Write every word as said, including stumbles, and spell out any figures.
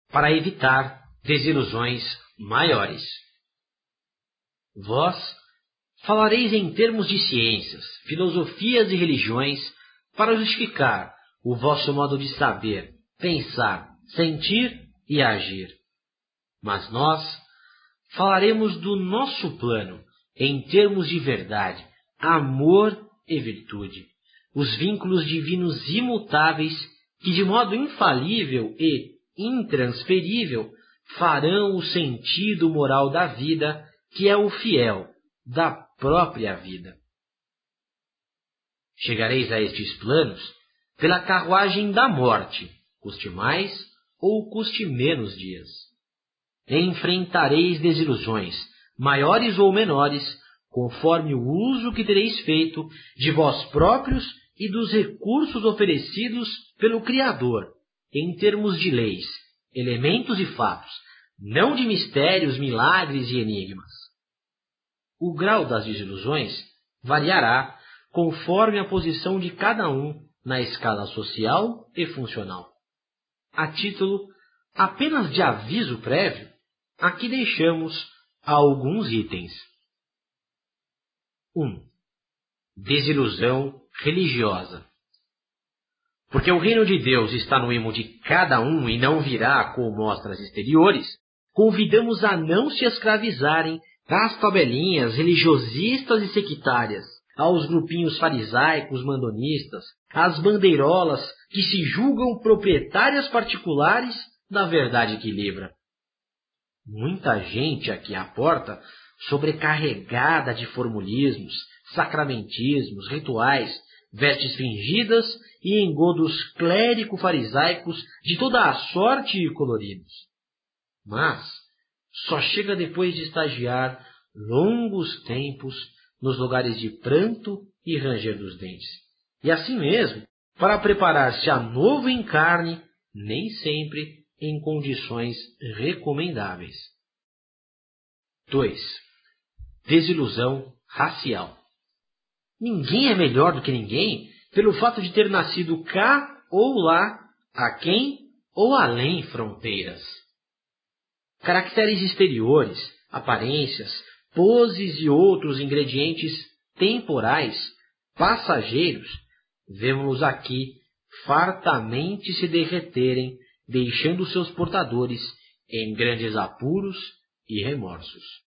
para evitar desilusões maiores. Vós falareis em termos de ciências, filosofias e religiões para justificar o vosso modo de saber, pensar, sentir e agir. Mas nós falaremos do nosso plano em termos de verdade, amor e virtude, os vínculos divinos imutáveis que de modo infalível e intransferível farão o sentido moral da vida, que é o fiel da própria vida. Chegareis a estes planos pela carruagem da morte, custe mais ou custe menos dias. Enfrentareis desilusões, maiores ou menores, conforme o uso que tereis feito de vós próprios e dos recursos oferecidos pelo Criador, em termos de leis, elementos e fatos, não de mistérios, milagres e enigmas. O grau das desilusões variará conforme a posição de cada um na escala social e funcional. A título apenas de aviso prévio, aqui deixamos alguns itens. um. Desilusão religiosa. Porque o reino de Deus está no imo de cada um e não virá com mostras exteriores, convidamos a não se escravizarem às tabelinhas religiosistas e sectárias, aos grupinhos farisaicos mandonistas, às bandeirolas que se julgam proprietárias particulares da verdade que livra. Muita gente aqui à porta, sobrecarregada de formulismos, sacramentismos, rituais, vestes fingidas e engodos clérico-farisaicos de toda a sorte e coloridos. Mas só chega depois de estagiar longos tempos nos lugares de pranto e ranger dos dentes. E assim mesmo, para preparar-se a novo encarne, nem sempre em condições recomendáveis. dois. Desilusão racial. Ninguém é melhor do que ninguém pelo fato de ter nascido cá ou lá, aquém ou além fronteiras. Caracteres exteriores, aparências, poses e outros ingredientes temporais, passageiros, vemos-los aqui fartamente se derreterem, deixando seus portadores em grandes apuros e remorsos.